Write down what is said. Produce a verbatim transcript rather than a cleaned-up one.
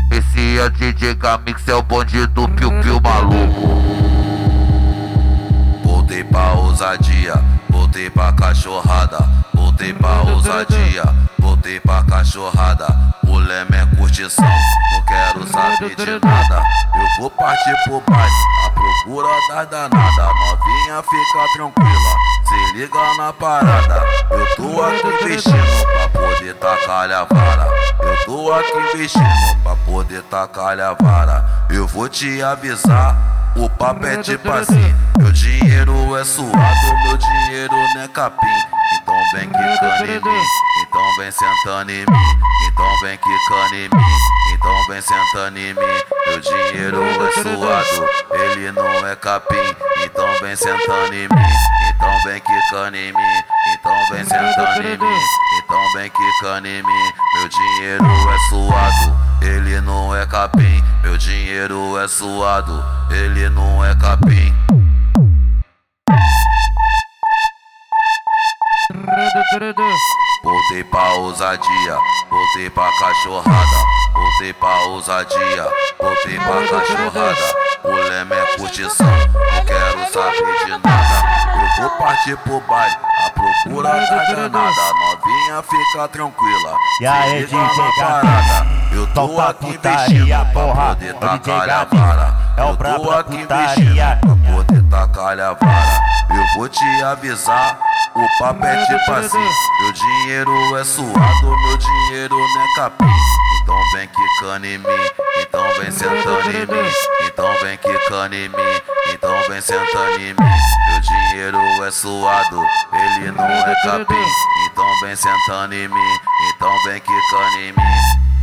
Esse é o D J Gamix, é o bonde do piu-piu maluco. Voltei pra ousadia, voltei pra cachorrada. Voltei pra ousadia, voltei pra cachorrada. O leme é curtição, não quero saber de nada. Eu vou partir pro baile, à procura das danadas. Novinha fica tranquila, se liga na parada. Eu tô aqui investindo pra poder tacar a vara. Eu tô aqui investindo pra poder tacar a vara. Eu vou te avisar, o papo é tipo assim: meu dinheiro é suado, meu dinheiro não é capim. Então vem quicando em mim, então vem sentando em mim, então vem quicando em mim, então vem sentando em mim. Meu dinheiro é suado, ele não é capim. Então vem sentando em mim, então vem quicando em mim, então vem sentando em mim, então vem quicando em mim. Meu dinheiro é suado, ele não é capim. Meu dinheiro é suado, ele não é capim. Voltei pra ousadia, voltei pra cachorrada. Voltei pra ousadia, voltei pra cachorrada. O leme é curtição, não quero saber de nada. Eu vou partir pro baile, à procura da danada. Novinha fica tranquila, e aí, se liga na parada. Eu tô aqui investindo pra poder tacar a vara. Eu tô aqui investindo pra poder tacar a vara. Eu vou te avisar, o papo é tipo assim: meu dinheiro é suado, meu dinheiro não é capim. Então vem quicando em mim, então vem sentando em mim, então vem quicando em mim, então vem sentando em mim. Meu dinheiro é suado, ele não é capim. Então vem sentando em mim, então vem quicando em mim.